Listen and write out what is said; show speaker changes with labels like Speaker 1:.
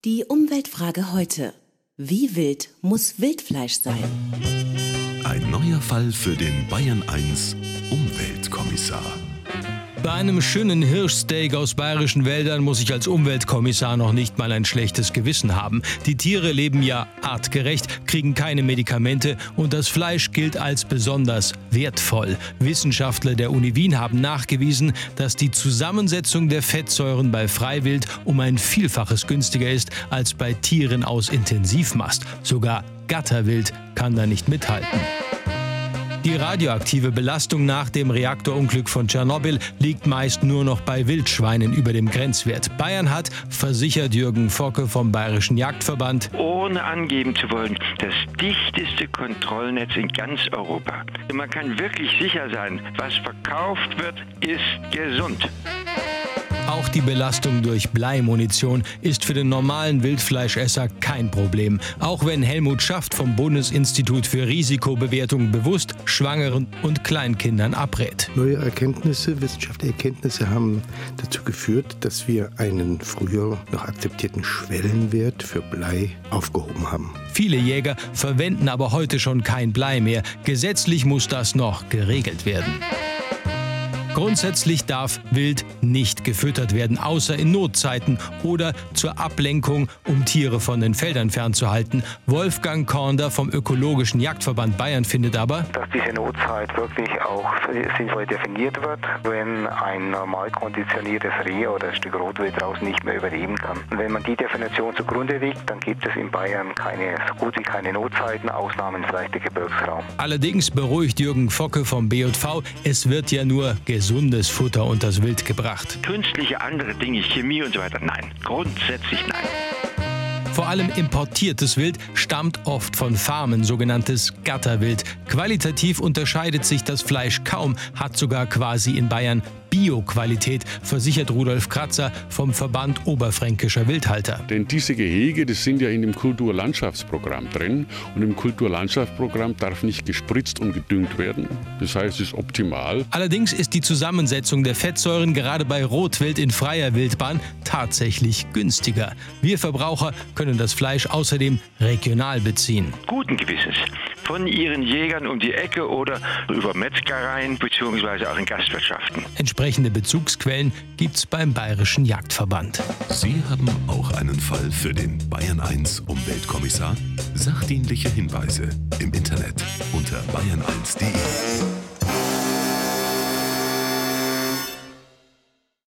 Speaker 1: Die Umweltfrage heute. Wie wild muss Wildfleisch sein?
Speaker 2: Ein neuer Fall für den Bayern 1 Umweltkommissar.
Speaker 3: Bei einem schönen Hirschsteak aus bayerischen Wäldern muss ich als Umweltkommissar noch nicht mal ein schlechtes Gewissen haben. Die Tiere leben ja artgerecht, kriegen keine Medikamente und das Fleisch gilt als besonders wertvoll. Wissenschaftler der Uni Wien haben nachgewiesen, dass die Zusammensetzung der Fettsäuren bei Freiwild um ein Vielfaches günstiger ist als bei Tieren aus Intensivmast. Sogar Gatterwild kann da nicht mithalten. Die radioaktive Belastung nach dem Reaktorunglück von Tschernobyl liegt meist nur noch bei Wildschweinen über dem Grenzwert. Bayern hat, versichert Jürgen Focke vom Bayerischen Jagdverband,
Speaker 4: ohne angeben zu wollen, das dichteste Kontrollnetz in ganz Europa. Man kann wirklich sicher sein, was verkauft wird, ist gesund.
Speaker 3: Auch die Belastung durch Bleimunition ist für den normalen Wildfleischesser kein Problem. Auch wenn Helmut Schaft vom Bundesinstitut für Risikobewertung bewusst Schwangeren und Kleinkindern abrät.
Speaker 5: Neue Erkenntnisse, wissenschaftliche Erkenntnisse haben dazu geführt, dass wir einen früher noch akzeptierten Schwellenwert für Blei aufgehoben haben.
Speaker 3: Viele Jäger verwenden aber heute schon kein Blei mehr. Gesetzlich muss das noch geregelt werden. Grundsätzlich darf Wild nicht gefüttert werden, außer in Notzeiten oder zur Ablenkung, um Tiere von den Feldern fernzuhalten. Wolfgang Kornder vom Ökologischen Jagdverband Bayern findet aber,
Speaker 6: dass diese Notzeit wirklich auch sinnvoll definiert wird, wenn ein normal konditioniertes Reh oder ein Stück Rotwild draußen nicht mehr überleben kann. Und wenn man die Definition zugrunde legt, dann gibt es in Bayern so gut wie keine Notzeiten, Ausnahmen vielleicht der Gebirgsraum.
Speaker 3: Allerdings beruhigt Jürgen Focke vom BJV, es wird ja nur gesundes Futter unters Wild gebracht.
Speaker 4: Künstliche andere Dinge, Chemie und so weiter, nein. Grundsätzlich nein.
Speaker 3: Vor allem importiertes Wild stammt oft von Farmen, sogenanntes Gatterwild. Qualitativ unterscheidet sich das Fleisch kaum, hat sogar quasi in Bayern Bio-Qualität, versichert Rudolf Kratzer vom Verband Oberfränkischer Wildhalter.
Speaker 7: Denn diese Gehege, das sind ja in dem Kulturlandschaftsprogramm drin. Und im Kulturlandschaftsprogramm darf nicht gespritzt und gedüngt werden. Das heißt, es ist optimal.
Speaker 3: Allerdings ist die Zusammensetzung der Fettsäuren gerade bei Rotwild in freier Wildbahn tatsächlich günstiger. Wir Verbraucher können das Fleisch außerdem regional beziehen.
Speaker 4: Guten Gewissens. Von ihren Jägern um die Ecke oder über Metzgereien bzw. auch in Gastwirtschaften.
Speaker 3: Entsprechende Bezugsquellen gibt's beim Bayerischen Jagdverband.
Speaker 2: Sie haben auch einen Fall für den Bayern 1 Umweltkommissar? Sachdienliche Hinweise im Internet unter bayern1.de.